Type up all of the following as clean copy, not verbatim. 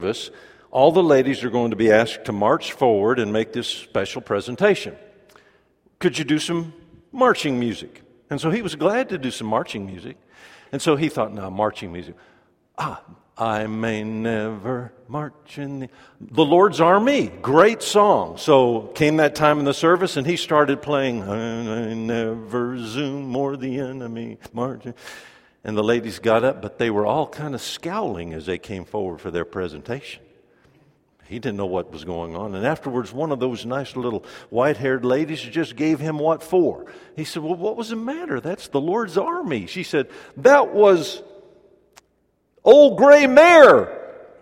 service, all the ladies are going to be asked to march forward and make this special presentation. Could you do some marching music? And so he was glad to do some marching music. And so he thought, no, marching music. I may never march in the Lord's Army. Great song. So came that time in the service, and he started playing, I never zoom more the enemy marching. And the ladies got up, but they were all kind of scowling as they came forward for their presentation. He didn't know what was going on. And afterwards, one of those nice little white-haired ladies just gave him what for. He said, well, what was the matter? That's the Lord's Army. She said, that was Old Gray Mare.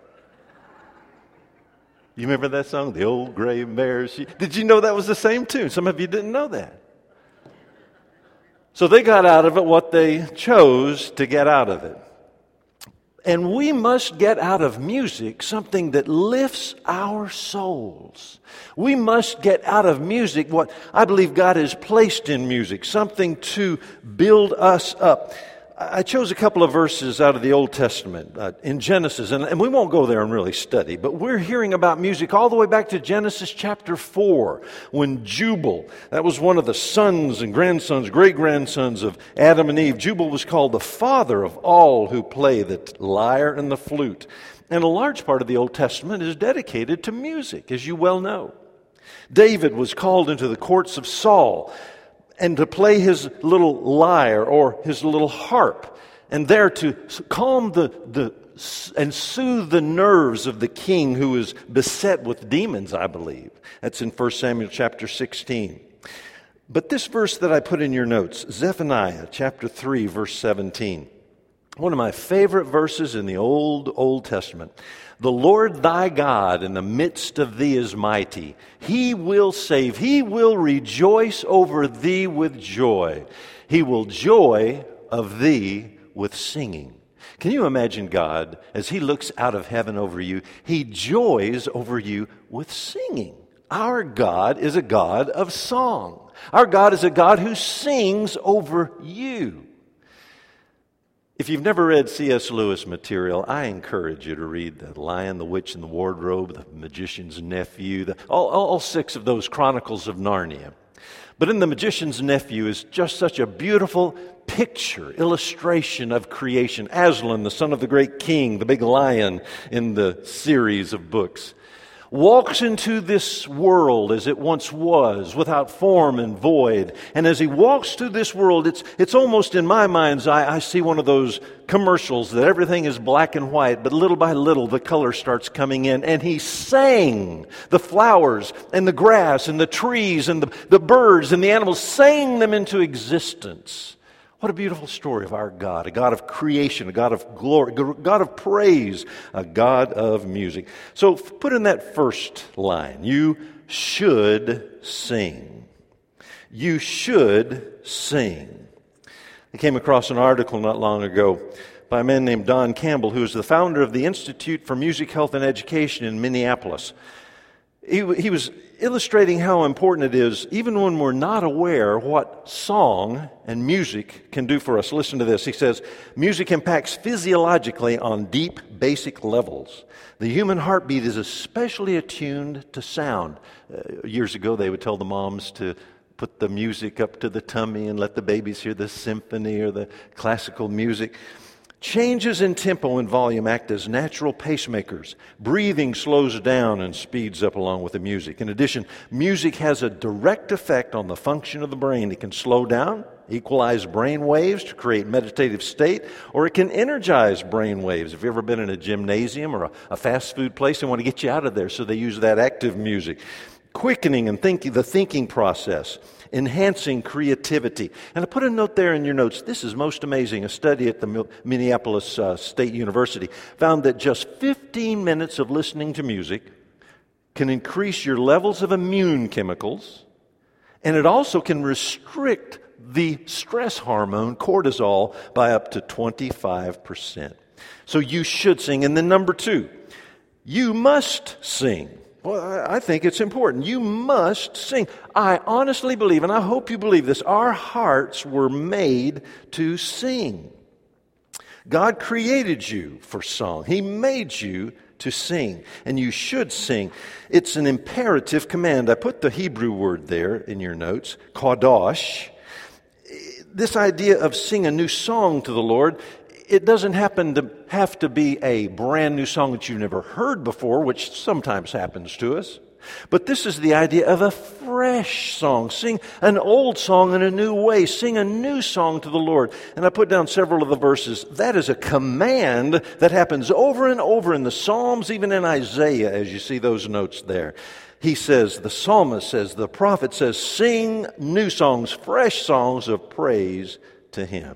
You remember that song, The Old Gray Mare? Did you know that was the same tune? Some of you didn't know that. So they got out of it what they chose to get out of it. And we must get out of music something that lifts our souls. We must get out of music what I believe God has placed in music, something to build us up. I chose a couple of verses out of the Old Testament in Genesis, and we won't go there and really study, but we're hearing about music all the way back to Genesis chapter 4, when Jubal, that was one of the sons and grandsons, great-grandsons of Adam and Eve. Jubal was called the father of all who play the lyre and the flute. And a large part of the Old Testament is dedicated to music, as you well know. David was called into the courts of Saul, and to play his little lyre or his little harp, and there to calm and soothe the nerves of the king who is beset with demons, I believe. That's in 1 Samuel chapter 16. But this verse that I put in your notes, Zephaniah chapter 3, verse 17, one of my favorite verses in the Old Testament. The Lord thy God in the midst of thee is mighty. He will save. He will rejoice over thee with joy. He will joy of thee with singing. Can you imagine God, as He looks out of heaven over you, He joys over you with singing. Our God is a God of song. Our God is a God who sings over you. If you've never read C.S. Lewis material, I encourage you to read The Lion, the Witch, and the Wardrobe, The Magician's Nephew, all 6 of those Chronicles of Narnia. But in The Magician's Nephew is just such a beautiful picture, illustration of creation. Aslan, the son of the great king, the big lion in the series of books, walks into this world as it once was, without form and void. And as he walks through this world, it's almost in my mind's eye, I see one of those commercials that everything is black and white, but little by little the color starts coming in. And he sang the flowers and the grass and the trees and the birds and the animals, sang them into existence. What a beautiful story of our God, a God of creation, a God of glory, a God of praise, a God of music. So put in that first line, you should sing. You should sing. I came across an article not long ago by a man named Don Campbell, who is the founder of the Institute for Music, Health, and Education in Minneapolis. He was illustrating how important it is, even when we're not aware what song and music can do for us. Listen to this. He says, music impacts physiologically on deep, basic levels. The human heartbeat is especially attuned to sound. Years ago, they would tell the moms to put the music up to the tummy and let the babies hear the symphony or the classical music. Changes in tempo and volume act as natural pacemakers. Breathing slows down and speeds up along with the music. In addition, music has a direct effect on the function of the brain. It can slow down, equalize brain waves to create meditative state, or it can energize brain waves. Have you ever been in a gymnasium or a fast food place? They want to get you out of there, so they use that active music. Quickening and the thinking process. Enhancing creativity. And I put a note there in your notes. This is most amazing. A study at the Minneapolis State University found that just 15 minutes of listening to music can increase your levels of immune chemicals, and it also can restrict the stress hormone cortisol by up to 25%. So you should sing. And then number 2, you must sing. Well, I think it's important. You must sing. I honestly believe, and I hope you believe this, our hearts were made to sing. God created you for song. He made you to sing, and you should sing. It's an imperative command. I put the Hebrew word there in your notes, kadosh. This idea of sing a new song to the Lord, it doesn't happen to have to be a brand new song that you've never heard before, which sometimes happens to us. But this is the idea of a fresh song. Sing an old song in a new way. Sing a new song to the Lord. And I put down several of the verses. That is a command that happens over and over in the Psalms, even in Isaiah, as you see those notes there. He says, the psalmist says, the prophet says, sing new songs, fresh songs of praise to Him.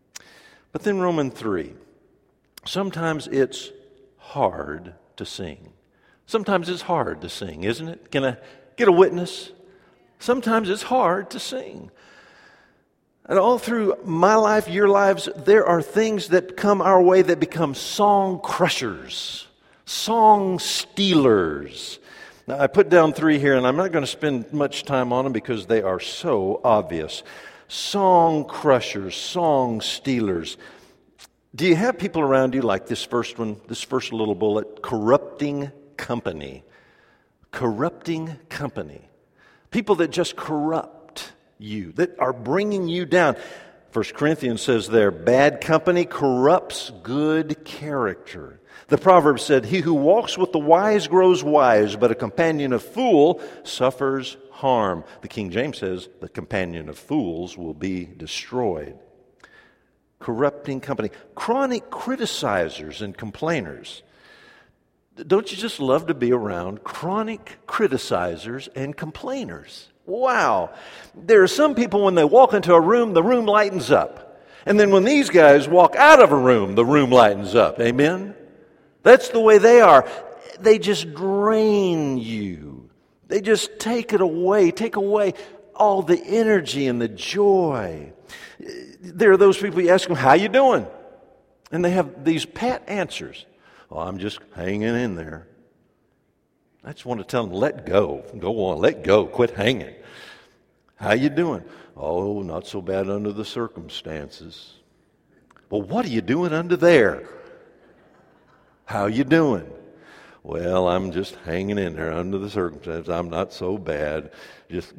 But then Romans 3, sometimes it's hard to sing. Sometimes it's hard to sing, isn't it? Can I get a witness? Sometimes it's hard to sing. And all through my life, your lives, there are things that come our way that become song crushers, song stealers. Now, I put down 3 here, and I'm not going to spend much time on them because they are so obvious. Song crushers, song stealers. Do you have people around you like this first one, this first little bullet, corrupting company? Corrupting company. People that just corrupt you, that are bringing you down. 1 Corinthians says there, bad company corrupts good character. The proverb said, he who walks with the wise grows wise, but a companion of fool suffers harm. The King James says, the companion of fools will be destroyed. Corrupting company. Chronic criticizers and complainers. Don't you just love to be around chronic criticizers and complainers? Wow. There are some people, when they walk into a room, the room lightens up. And then when these guys walk out of a room, the room lightens up. Amen? That's the way they are. They just drain you. They just take away all the energy and the joy. There are those people, you ask them, how you doing? And they have these pat answers. Oh, I'm just hanging in there. I just want to tell them, let go. Go on, let go. Quit hanging. How you doing? Oh, not so bad under the circumstances. Well, what are you doing under there? How you doing? Well, I'm just hanging in there under the circumstances. I'm not so bad. Just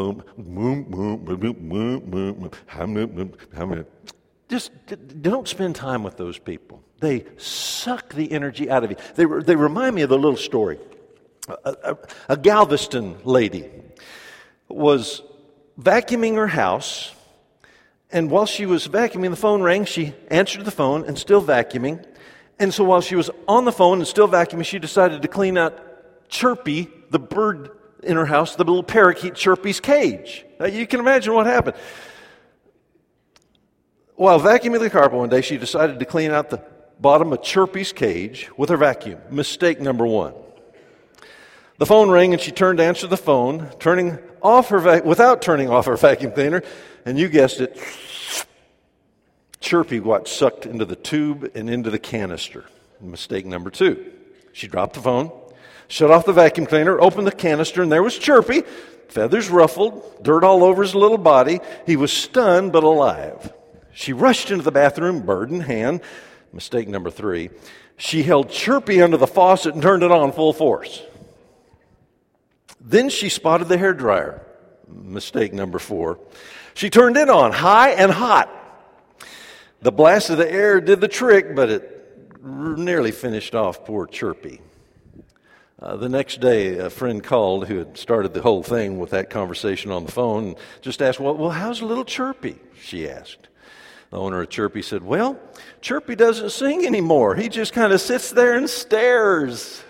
Just don't spend time with those people. They suck the energy out of you. They remind me of the little story. A Galveston lady was vacuuming her house, and while she was vacuuming, the phone rang. She answered the phone and still vacuuming. And so while she was on the phone and still vacuuming, she decided to clean out Chirpy, the bird in her house, the little parakeet Chirpy's cage. Now, you can imagine what happened. While vacuuming the carpet one day, she decided to clean out the bottom of Chirpy's cage with her vacuum. Mistake number 1. The phone rang and she turned to answer the phone, without turning off her vacuum cleaner, and you guessed it, Chirpy got sucked into the tube and into the canister. Mistake number 2. She dropped the phone, shut off the vacuum cleaner, opened the canister, and there was Chirpy, feathers ruffled, dirt all over his little body. He was stunned but alive. She rushed into the bathroom, bird in hand. Mistake number 3. She held Chirpy under the faucet and turned it on full force. Then she spotted the hairdryer. Mistake number 4. She turned it on high and hot. The blast of the air did the trick, but it nearly finished off poor Chirpy. The next day, a friend called who had started the whole thing with that conversation on the phone and just asked, well, how's little Chirpy? She asked. The owner of Chirpy said, well, Chirpy doesn't sing anymore. He just kind of sits there and stares.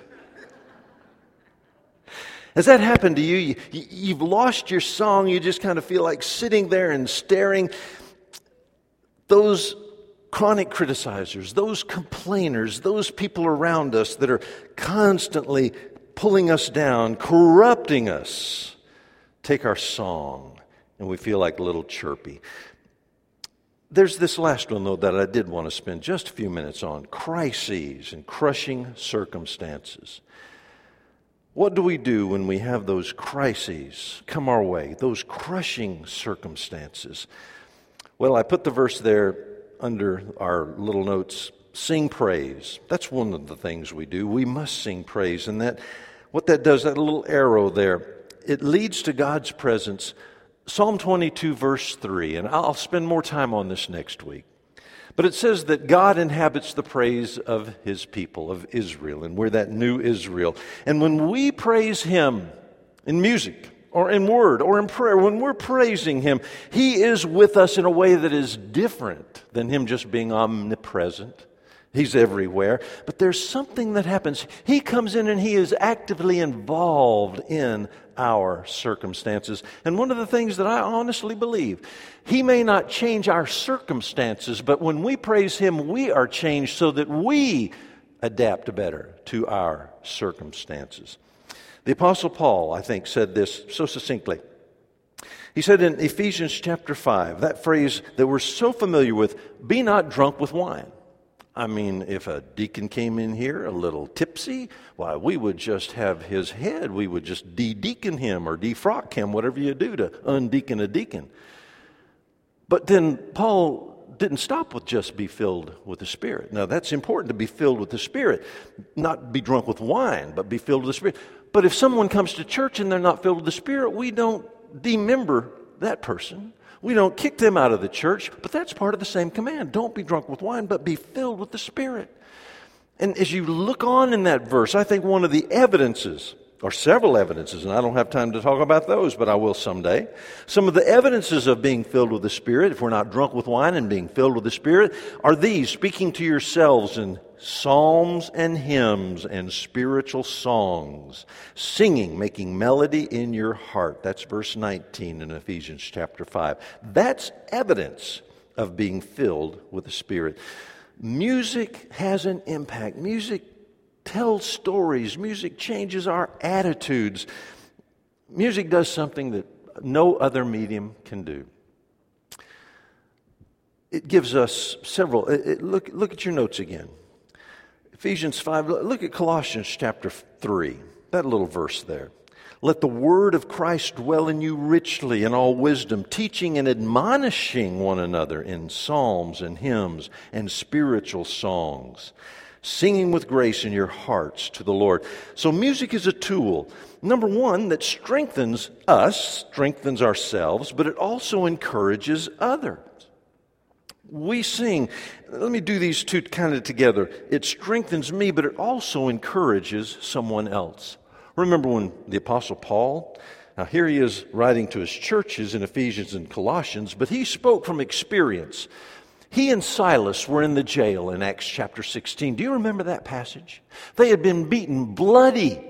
Has that happened to you? You've lost your song. You just kind of feel like sitting there and staring. Those chronic criticizers, those complainers, those people around us that are constantly pulling us down, corrupting us, take our song, and we feel like little Chirpy. There's this last one, though, that I did want to spend just a few minutes on. Crises and crushing circumstances. What do we do when we have those crises come our way, those crushing circumstances? Well, I put the verse there under our little notes, sing praise. That's one of the things we do. We must sing praise. And what that does, that little arrow there, it leads to God's presence. Psalm 22, verse 3, and I'll spend more time on this next week. But it says that God inhabits the praise of His people, of Israel, and we're that new Israel. And when we praise Him in music, or in word, or in prayer, when we're praising Him, He is with us in a way that is different than Him just being omnipresent. He's everywhere. But there's something that happens. He comes in and He is actively involved in our circumstances. And one of the things that I honestly believe, He may not change our circumstances, but when we praise Him, we are changed so that we adapt better to our circumstances. The Apostle Paul, I think, said this so succinctly. He said in Ephesians chapter 5, that phrase that we're so familiar with, be not drunk with wine. I mean, if a deacon came in here a little tipsy, why, we would just have his head. We would just de-deacon him or defrock him, whatever you do to undeacon a deacon. But then Paul didn't stop with just be filled with the Spirit. Now, that's important to be filled with the Spirit, not be drunk with wine, but be filled with the Spirit. But if someone comes to church and they're not filled with the Spirit, we don't demember that person. We don't kick them out of the church, but that's part of the same command. Don't be drunk with wine, but be filled with the Spirit. And as you look on in that verse, I think one of the evidences, or several evidences, and I don't have time to talk about those, but I will someday. Some of the evidences of being filled with the Spirit, if we're not drunk with wine and being filled with the Spirit, are these: speaking to yourselves in psalms and hymns and spiritual songs, singing, making melody in your heart. That's verse 19 in Ephesians chapter 5. That's evidence of being filled with the Spirit. Music has an impact. Music tells stories. Music changes our attitudes. Music does something that no other medium can do. It gives us several. Look at your notes again. Ephesians 5, look at Colossians chapter 3, that little verse there. Let the word of Christ dwell in you richly in all wisdom, teaching and admonishing one another in psalms and hymns and spiritual songs, singing with grace in your hearts to the Lord. So music is a tool, number one, that strengthens us, strengthens ourselves, but it also encourages others. We sing. Let me do these two kind of together. It strengthens me, but it also encourages someone else. Remember when the Apostle Paul, now here he is writing to his churches in Ephesians and Colossians, but he spoke from experience. He and Silas were in the jail in Acts chapter 16. Do you remember that passage? They had been beaten bloody,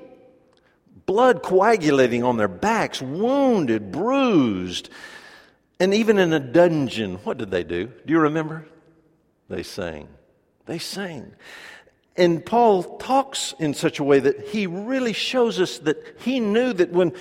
blood coagulating on their backs, wounded, bruised. And even in a dungeon, what did they do? Do you remember? They sang. They sang. And Paul talks in such a way that he really shows us that he knew that when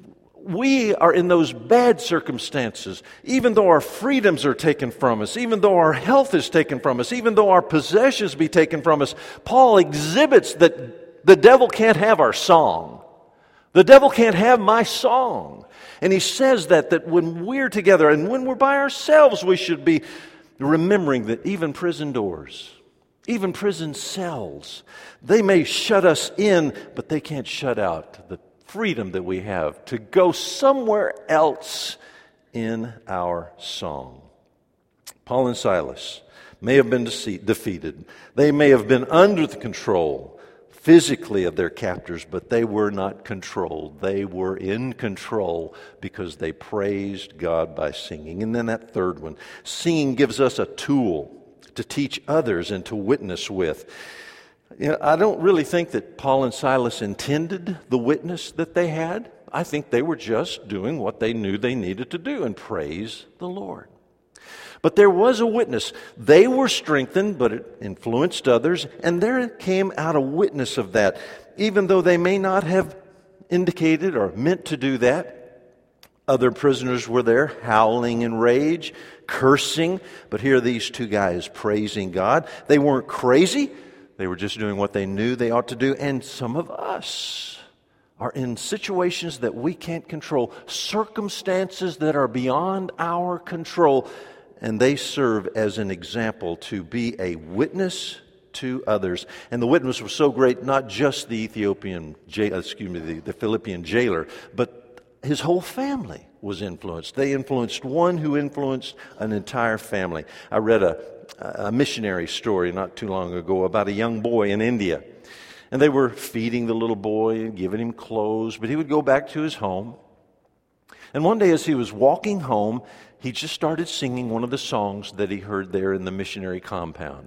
we are in those bad circumstances, even though our freedoms are taken from us, even though our health is taken from us, even though our possessions be taken from us, Paul exhibits that the devil can't have our song. The devil can't have my song. And he says that when we're together and when we're by ourselves, we should be remembering that even prison doors, even prison cells, they may shut us in, but they can't shut out the freedom that we have to go somewhere else in our song. Paul and Silas may have been defeated. They may have been under the control physically of their captors, but they were not controlled. They were in control because they praised God by singing. And then that third one, singing gives us a tool to teach others and to witness with. You know, I don't really think that Paul and Silas intended the witness that they had. I think they were just doing what they knew they needed to do and praise the Lord. But there was a witness. They were strengthened, but it influenced others, and there came out a witness of that. Even though they may not have indicated or meant to do that, other prisoners were there howling in rage, cursing, but here are these two guys praising God. They weren't crazy. They were just doing what they knew they ought to do, and some of us are in situations that we can't control, circumstances that are beyond our control. And they serve as an example to be a witness to others. And the witness was so great, not just the the Philippian jailer, but his whole family was influenced. They influenced one who influenced an entire family. I read a missionary story not too long ago about a young boy in India. And they were feeding the little boy and giving him clothes, but he would go back to his home. And one day as he was walking home, he just started singing one of the songs that he heard there in the missionary compound.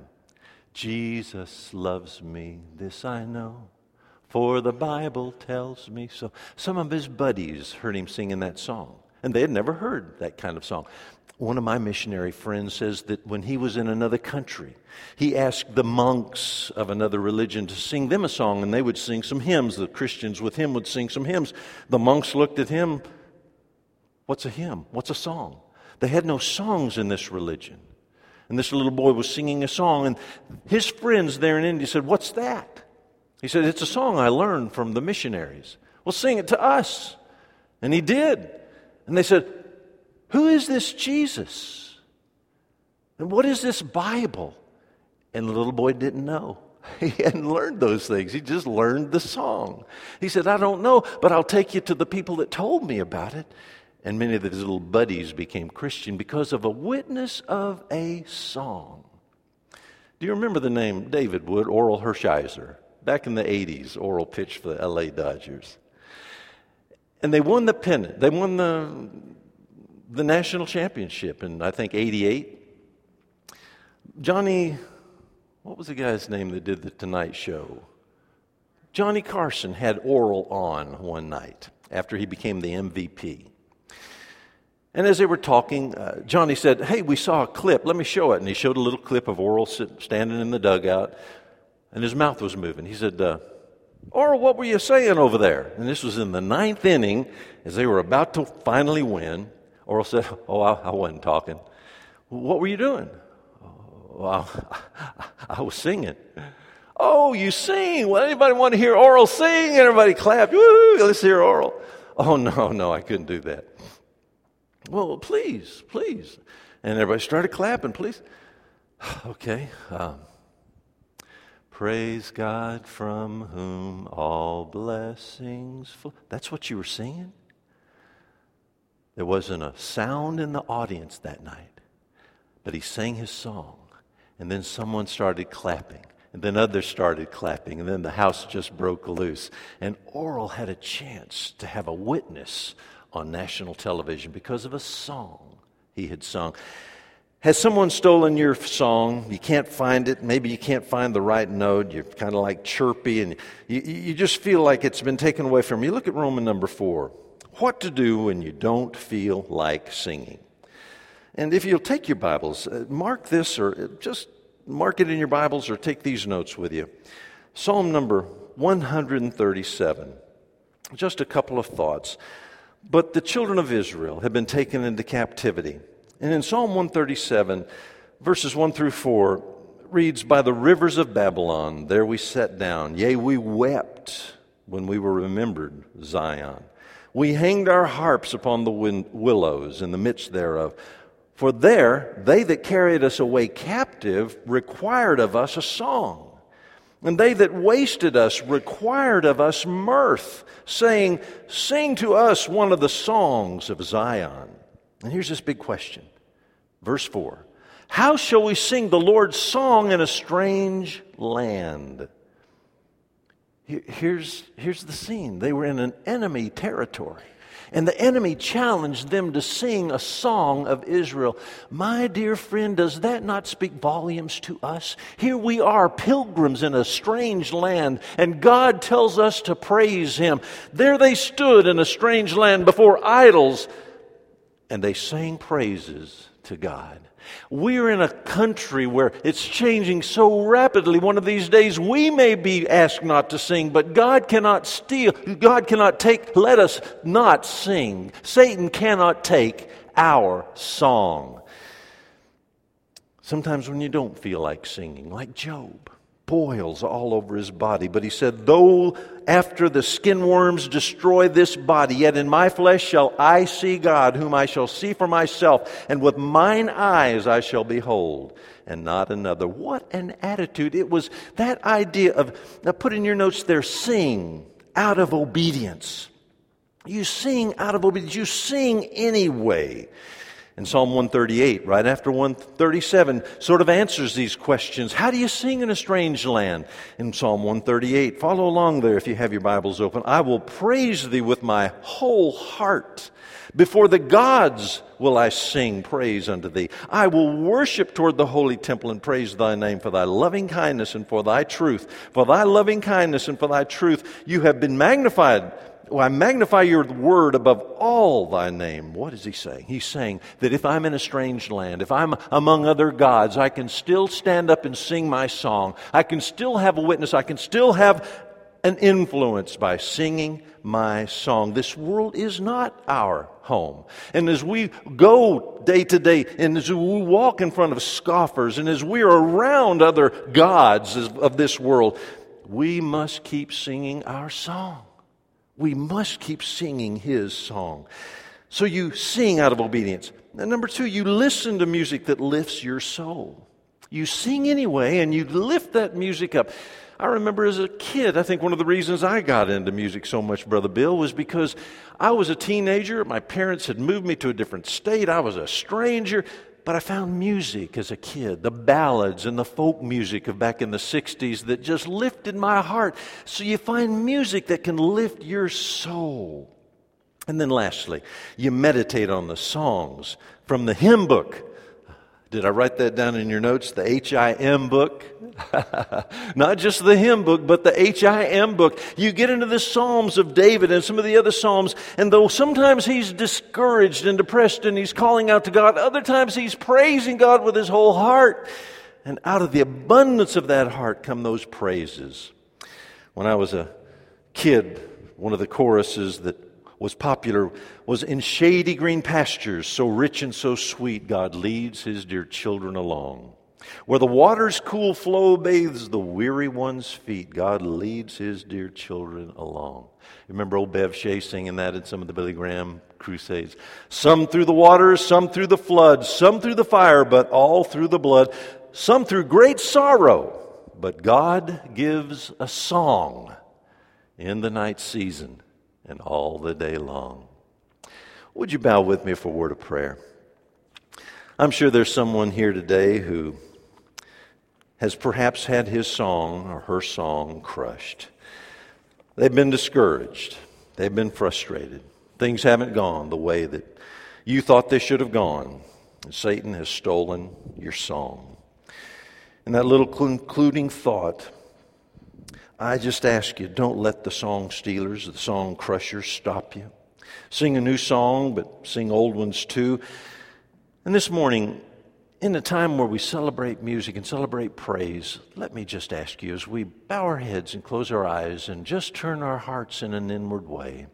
Jesus loves me, this I know, for the Bible tells me so. Some of his buddies heard him singing that song, and they had never heard that kind of song. One of my missionary friends says that when he was in another country, he asked the monks of another religion to sing them a song, and they would sing some hymns. The Christians with him would sing some hymns. The monks looked at him. What's a hymn? What's a song? They had no songs in this religion. And this little boy was singing a song, and his friends there in India said, "What's that?" He said, "It's a song I learned from the missionaries." "Well, sing it to us." And he did. And they said, "Who is this Jesus? And what is this Bible?" And the little boy didn't know. He hadn't learned those things. He just learned the song. He said, "I don't know, but I'll take you to the people that told me about it." And many of his little buddies became Christian because of a witness of a song. Do you remember the name David Wood, Oral Hershiser? Back in the 80s, Oral pitched for the LA Dodgers. And they won the pennant. They won the national championship in, I think, 88. Johnny, what was the guy's name that did the Tonight Show? Johnny Carson had Oral on one night after he became the MVP. And as they were talking, Johnny said, "Hey, we saw a clip. Let me show it." And he showed a little clip of Oral standing in the dugout, and his mouth was moving. He said, "Oral, what were you saying over there?" And this was in the 9th inning, as they were about to finally win. Oral said, "Oh, I wasn't talking." "What were you doing?" "Well, I was singing." "Oh, you sing? Well, anybody want to hear Oral sing?" Everybody clapped. "Woo, let's hear Oral." "Oh, no, I couldn't do that." "Well, please. And everybody started clapping, please. Okay. Praise God from whom all blessings flow. That's what you were singing? There wasn't a sound in the audience that night, but he sang his song, and then someone started clapping, and then others started clapping, and then the house just broke loose. And Oral had a chance to have a witness on national television because of a song he had sung. Has someone stolen your song? You can't find it. Maybe you can't find the right note. You're kind of like chirpy, and you just feel like it's been taken away from you. Look at Roman number 4. What to do when you don't feel like singing. And if you'll take your Bibles, mark this, or just mark it in your Bibles, or take these notes with you. Psalm number 137. Just a couple of thoughts. But the children of Israel have been taken into captivity. And in Psalm 137, verses 1 through 4, reads, "By the rivers of Babylon, there we sat down. Yea, we wept when we were remembered Zion. We hanged our harps upon the willows in the midst thereof. For there they that carried us away captive required of us a song. And they that wasted us required of us mirth, saying, Sing to us one of the songs of Zion." And here's this big question. Verse 4. "How shall we sing the Lord's song in a strange land?" Here's the scene. They were in an enemy territory, and the enemy challenged them to sing a song of Israel. My dear friend, does that not speak volumes to us? Here we are, pilgrims in a strange land, and God tells us to praise Him. There they stood in a strange land before idols, and they sang praises to God. We're in a country where it's changing so rapidly. One of these days we may be asked not to sing, but God cannot steal. God cannot let us not sing. Satan cannot take our song. Sometimes when you don't feel like singing, like Job, boils all over his body. But he said, though after the skin worms destroy this body, yet in my flesh shall I see God, whom I shall see for myself, and with mine eyes I shall behold, and not another. What an attitude. It was that idea of, now put in your notes there, sing out of obedience. You sing out of obedience. You sing anyway. And Psalm 138, right after 137, sort of answers these questions. How do you sing in a strange land? In Psalm 138, follow along there if you have your Bibles open. I will praise thee with my whole heart. Before the gods will I sing praise unto thee. I will worship toward the holy temple and praise thy name for thy loving kindness and for thy truth. For thy loving kindness and for thy truth you have been magnified. I magnify your word above all thy name. What is he saying? He's saying that if I'm in a strange land, if I'm among other gods, I can still stand up and sing my song. I can still have a witness. I can still have an influence by singing my song. This world is not our home. And as we go day to day, and as we walk in front of scoffers, and as we are around other gods of this world, we must keep singing our song. We must keep singing his song. So you sing out of obedience. And number two, you listen to music that lifts your soul. You sing anyway, and you lift that music up. I remember as a kid, I think one of the reasons I got into music so much, Brother Bill, was because I was a teenager. My parents had moved me to a different state. I was a stranger. But I found music as a kid, the ballads and the folk music of back in the 60s that just lifted my heart. So you find music that can lift your soul. And then lastly, you meditate on the songs from the hymn book. Did I write that down in your notes? The H-I-M book? Not just the hymn book, but the H-I-M book. You get into the Psalms of David and some of the other Psalms, and though sometimes he's discouraged and depressed and he's calling out to God, other times he's praising God with his whole heart. And out of the abundance of that heart come those praises. When I was a kid, one of the choruses that was popular was in shady green pastures, so rich and so sweet, God leads his dear children along. Where the water's cool flow bathes the weary one's feet, God leads his dear children along. Remember old Bev Shea singing that in some of the Billy Graham crusades? Some through the waters, some through the flood, some through the fire, but all through the blood. Some through great sorrow, but God gives a song in the night season and all the day long. Would you bow with me for a word of prayer? I'm sure there's someone here today who has perhaps had his song or her song crushed. They've been discouraged. They've been frustrated. Things haven't gone the way that you thought they should have gone. And Satan has stolen your song. And that little concluding thought, I just ask you, don't let the song stealers, the song crushers stop you. Sing a new song, but sing old ones too. And this morning, in a time where we celebrate music and celebrate praise, let me just ask you, as we bow our heads and close our eyes and just turn our hearts in an inward way,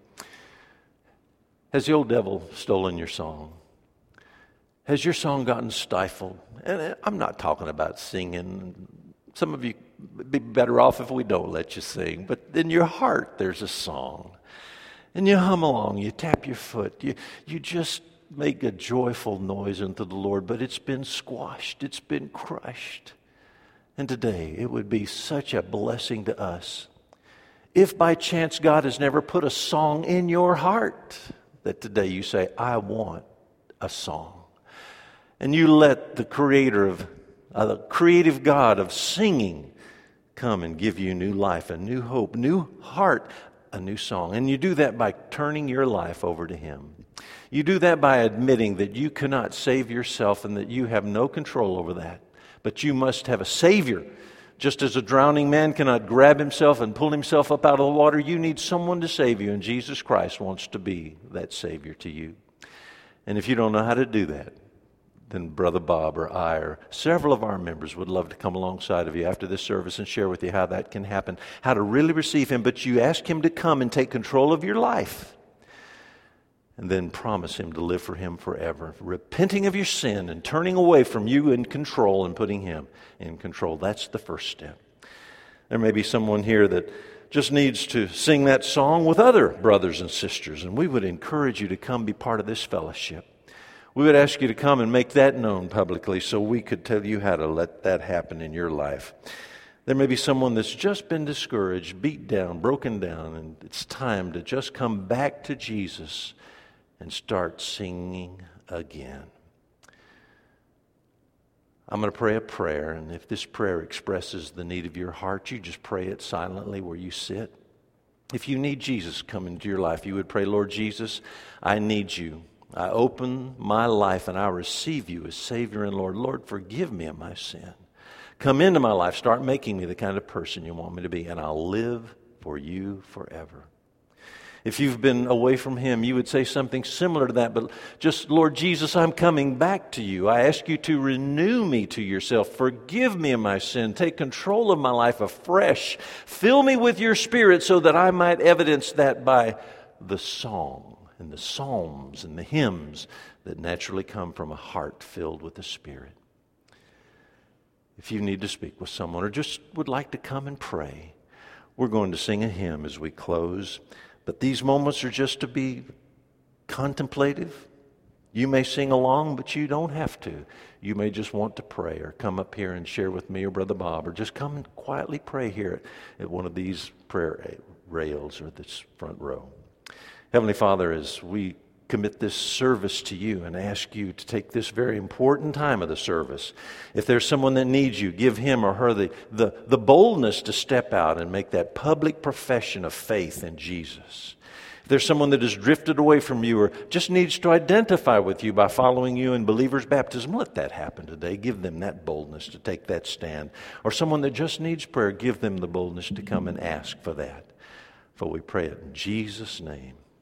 has the old devil stolen your song? Has your song gotten stifled? And I'm not talking about singing. Some of you would be better off if we don't let you sing. But in your heart, there's a song. And you hum along, you tap your foot, you just make a joyful noise unto the Lord, but it's been squashed, it's been crushed. And today, it would be such a blessing to us if by chance God has never put a song in your heart, that today you say, I want a song. And you let the creator of the creative God of singing come and give you new life, a new hope, new heart, a new song. And you do that by turning your life over to him. You do that by admitting that you cannot save yourself and that you have no control over that. But you must have a Savior. Just as a drowning man cannot grab himself and pull himself up out of the water, you need someone to save you, and Jesus Christ wants to be that Savior to you. And if you don't know how to do that, then Brother Bob or I or several of our members would love to come alongside of you after this service and share with you how that can happen, how to really receive him. But you ask him to come and take control of your life and then promise him to live for him forever, repenting of your sin and turning away from you in control and putting him in control. That's the first step. There may be someone here that just needs to sing that song with other brothers and sisters, and we would encourage you to come be part of this fellowship. We would ask you to come and make that known publicly so we could tell you how to let that happen in your life. There may be someone that's just been discouraged, beat down, broken down, and it's time to just come back to Jesus and start singing again. I'm going to pray a prayer, and if this prayer expresses the need of your heart, you just pray it silently where you sit. If you need Jesus come into your life, you would pray, Lord Jesus, I need you. I open my life and I receive you as Savior and Lord. Lord, forgive me of my sin. Come into my life. Start making me the kind of person you want me to be, and I'll live for you forever. If you've been away from Him, you would say something similar to that, but just, Lord Jesus, I'm coming back to you. I ask you to renew me to yourself. Forgive me of my sin. Take control of my life afresh. Fill me with your Spirit so that I might evidence that by the song and the psalms and the hymns that naturally come from a heart filled with the Spirit. If you need to speak with someone or just would like to come and pray, we're going to sing a hymn as we close. But these moments are just to be contemplative. You may sing along, but you don't have to. You may just want to pray or come up here and share with me or Brother Bob, or just come and quietly pray here at one of these prayer rails or this front row. Heavenly Father, as we commit this service to you and ask you to take this very important time of the service, if there's someone that needs you, give him or her the boldness to step out and make that public profession of faith in Jesus. If there's someone that has drifted away from you or just needs to identify with you by following you in believer's baptism, let that happen today. Give them that boldness to take that stand. Or someone that just needs prayer, give them the boldness to come and ask for that. For we pray it in Jesus' name.